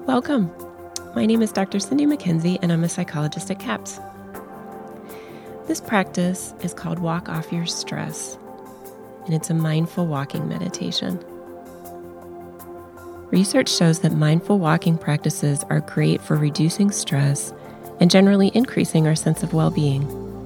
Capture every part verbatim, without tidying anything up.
Welcome. My name is Doctor Cindy McKenzie, and I'm a psychologist at CAPS. This practice is called Walk Off Your Stress, and it's a mindful walking meditation. Research shows that mindful walking practices are great for reducing stress and generally increasing our sense of well-being.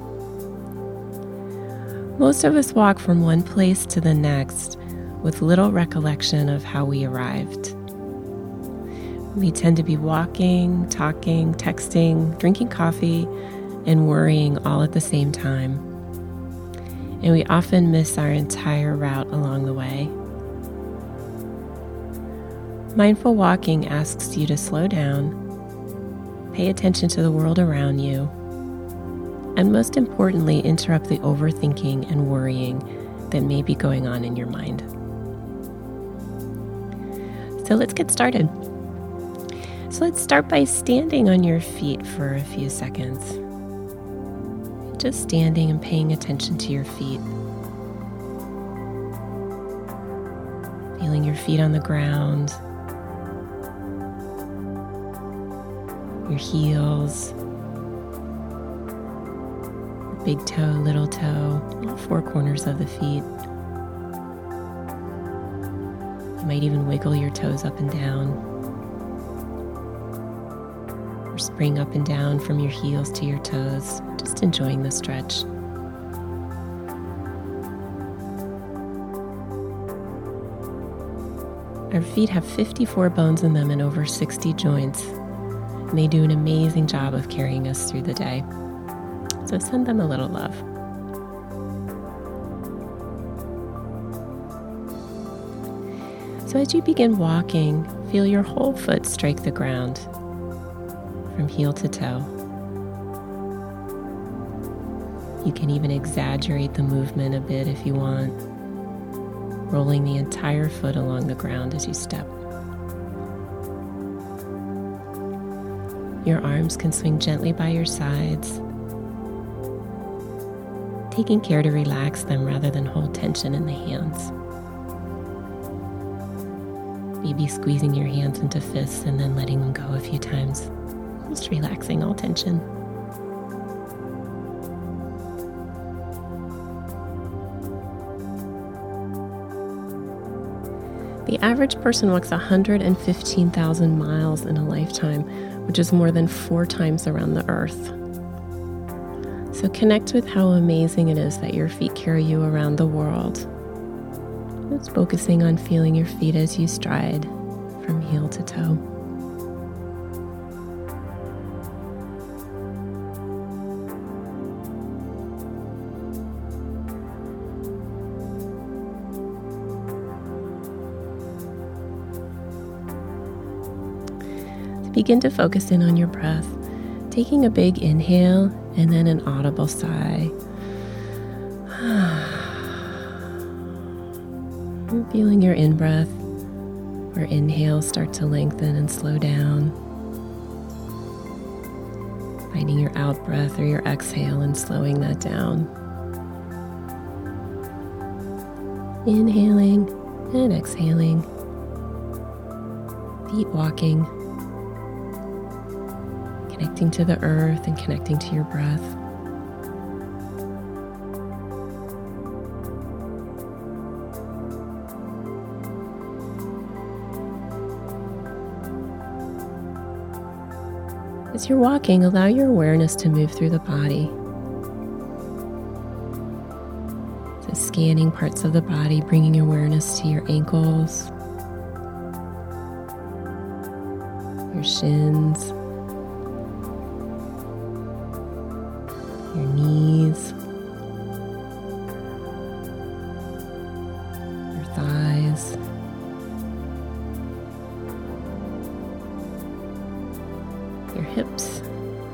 Most of us walk from one place to the next with little recollection of how we arrived. We tend to be walking, talking, texting, drinking coffee, and worrying all at the same time. And we often miss our entire route along the way. Mindful walking asks you to slow down, pay attention to the world around you, and most importantly, interrupt the overthinking and worrying that may be going on in your mind. So let's get started. So let's start by standing on your feet for a few seconds. Just standing and paying attention to your feet. Feeling your feet on the ground, your heels, big toe, little toe, all four corners of the feet. You might even wiggle your toes up and down, or spring up and down from your heels to your toes, just enjoying the stretch. Our feet have fifty-four bones in them and over sixty joints, and they do an amazing job of carrying us through the day. So send them a little love. So as you begin walking, feel your whole foot strike the ground, from heel to toe. You can even exaggerate the movement a bit if you want, rolling the entire foot along the ground as you step. Your arms can swing gently by your sides, taking care to relax them rather than hold tension in the hands. Maybe squeezing your hands into fists and then letting them go a few times, just relaxing all tension. The average person walks one hundred fifteen thousand miles in a lifetime, which is more than four times around the earth. So connect with how amazing it is that your feet carry you around the world. Just focusing on feeling your feet as you stride from heel to toe. Begin to focus in on your breath, taking a big inhale and then an audible sigh. Feeling your in-breath or inhale start to lengthen and slow down. Finding your out-breath or your exhale and slowing that down. Inhaling and exhaling. Feet walking. Connecting to the earth and connecting to your breath. As you're walking, allow your awareness to move through the body. So scanning parts of the body, bringing awareness to your ankles, your shins, your knees, your thighs, your hips,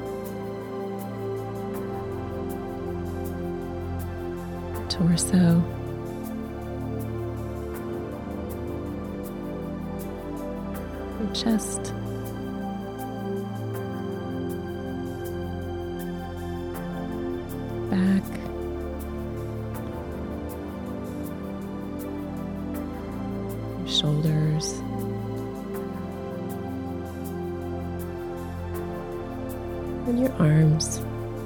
torso, your chest, back, your shoulders, and your arms.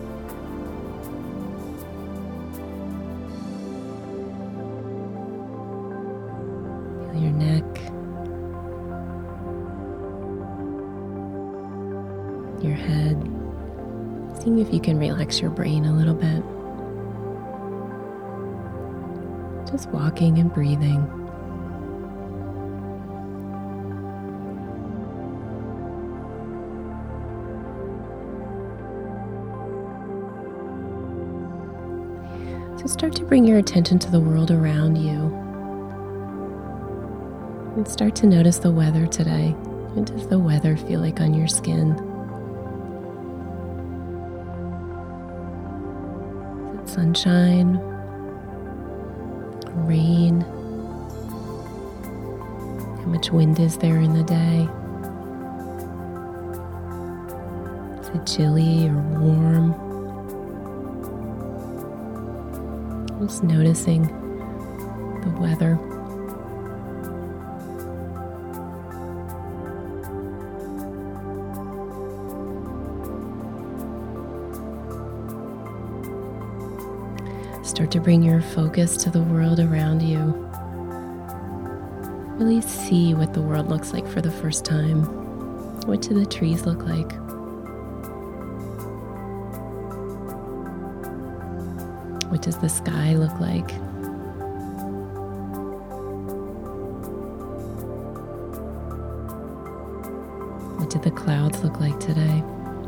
Feel your neck, your head, seeing if you can relax your brain a little bit. Just walking and breathing. So start to bring your attention to the world around you. And start to notice the weather today. What does the weather feel like on your skin? Is it sunshine? Rain? How much wind is there in the day? Is it chilly or warm? Just noticing the weather. Start to bring your focus to the world around you. Really see what the world looks like for the first time. What do the trees look like? What does the sky look like? What do the clouds look like today?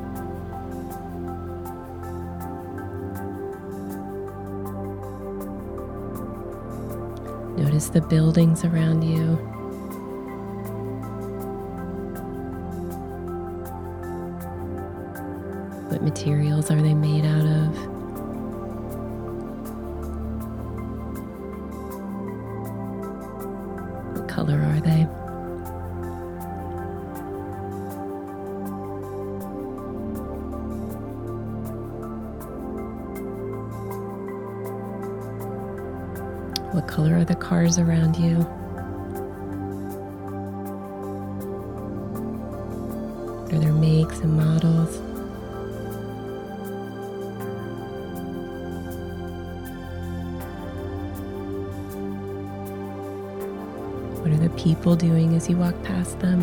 Notice the buildings around you. What materials are they made out of? What color are they? What color are the cars around you? What are their makes and models? What are the people doing as you walk past them?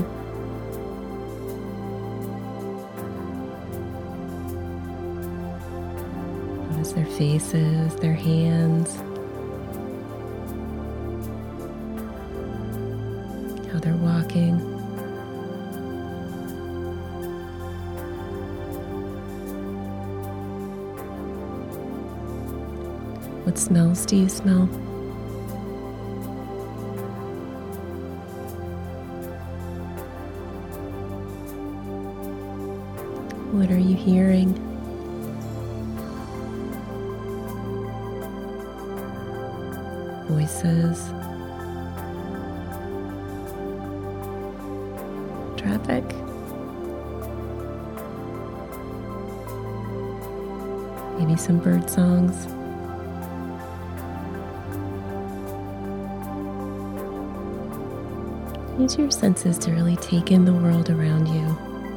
Notice their faces, their hands, how they're walking. What smells do you smell? What are you hearing? Voices. Traffic. Maybe some bird songs. Use your senses to really take in the world around you.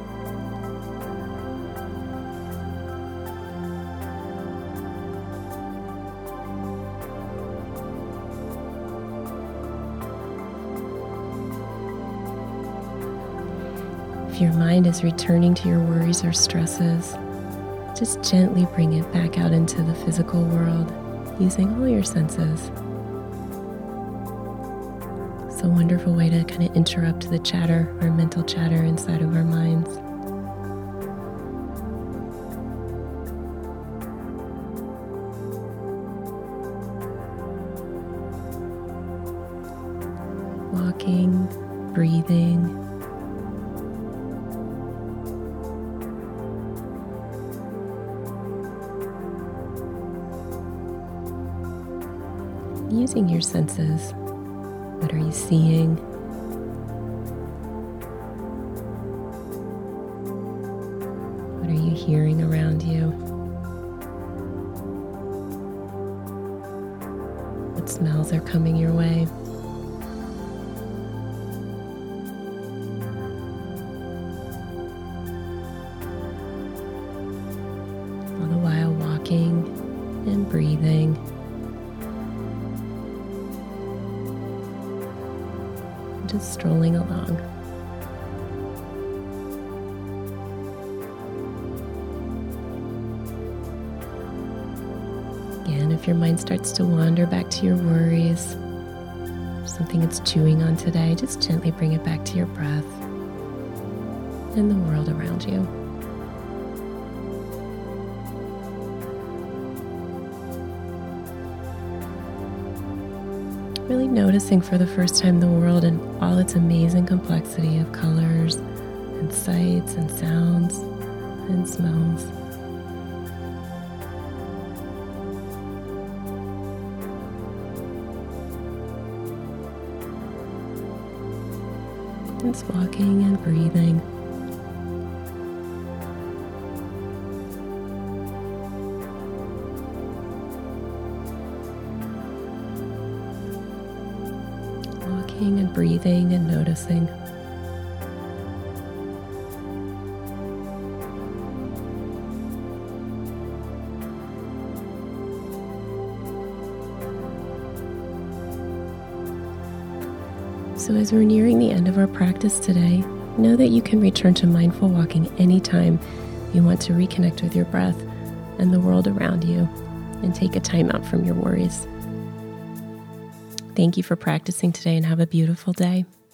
If your mind is returning to your worries or stresses, just gently bring it back out into the physical world using all your senses. It's a wonderful way to kind of interrupt the chatter, our mental chatter inside of our minds. Walking, breathing. Using your senses. What are you seeing? What are you hearing around you? What smells are coming your way? breathing. Just strolling along. And if your mind starts to wander back to your worries, something it's chewing on today, just gently bring it back to your breath and the world around you. Really noticing for the first time the world in all its amazing complexity of colors and sights and sounds and smells. It's walking and breathing. Walking and breathing and noticing. So as we're nearing the end of our practice today, know that you can return to mindful walking anytime you want to reconnect with your breath and the world around you and take a time out from your worries. Thank you for practicing today and have a beautiful day.